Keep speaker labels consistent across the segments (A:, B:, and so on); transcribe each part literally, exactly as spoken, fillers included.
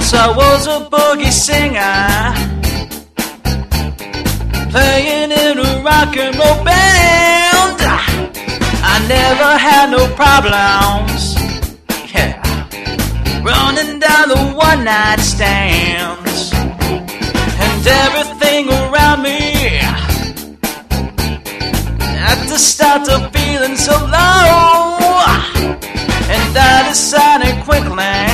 A: Once I was a boogie singer, playing in a rock and roll band. I never had no problems, yeah, running down the one night stands. And everything around me had to start to feeling so low. And I decided quickly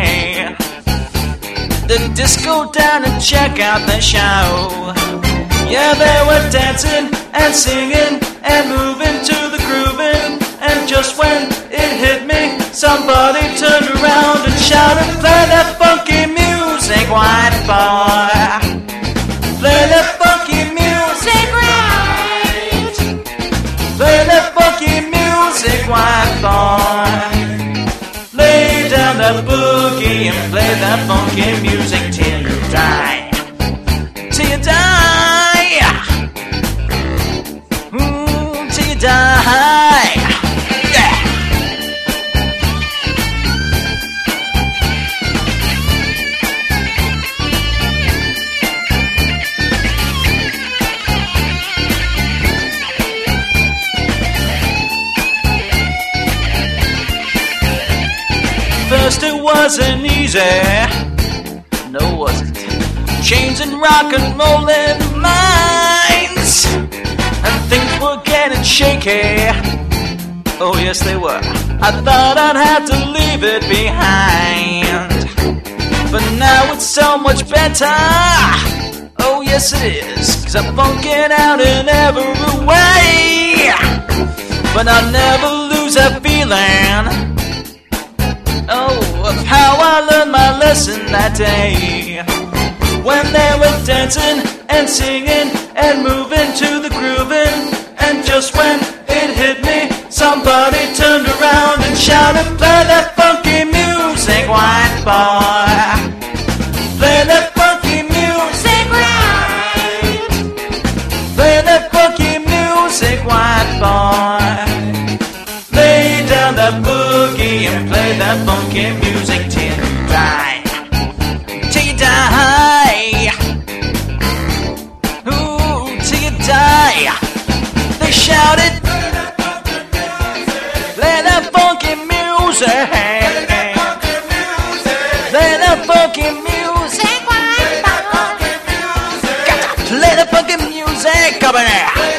A: to just go down and check out the show. Yeah, they were dancing and singing and moving to the grooving. And just when it hit me, somebody turned around and shouted, "Play that funky music, white boy. Play that funky music right. Play that funky music, white boy. Lay down that boogie and play that funky music till you die. Till you die. Ooh, till you die." Yeah. First it wasn't easy, no it wasn't. Chains and rock and rolling minds, and things were getting shaky. Oh yes they were. I thought I'd have to leave it behind, but now it's so much better. Oh yes it is, 'cause I'm funking out in every way. But I'll never lose that feeling, oh, of how I learned my lesson that day. When they were dancing and singing and moving to the grooving. And just when it hit me, somebody turned around and shouted, "Play that funky music, white boy. Play that funky music right. Play that funky music, white boy. Lay down that boogie and play that funky music till you die. Till you die. Ooh, till you die." They shouted, "Play that funky music. Play that funky music. Got to play the funky music. Come on."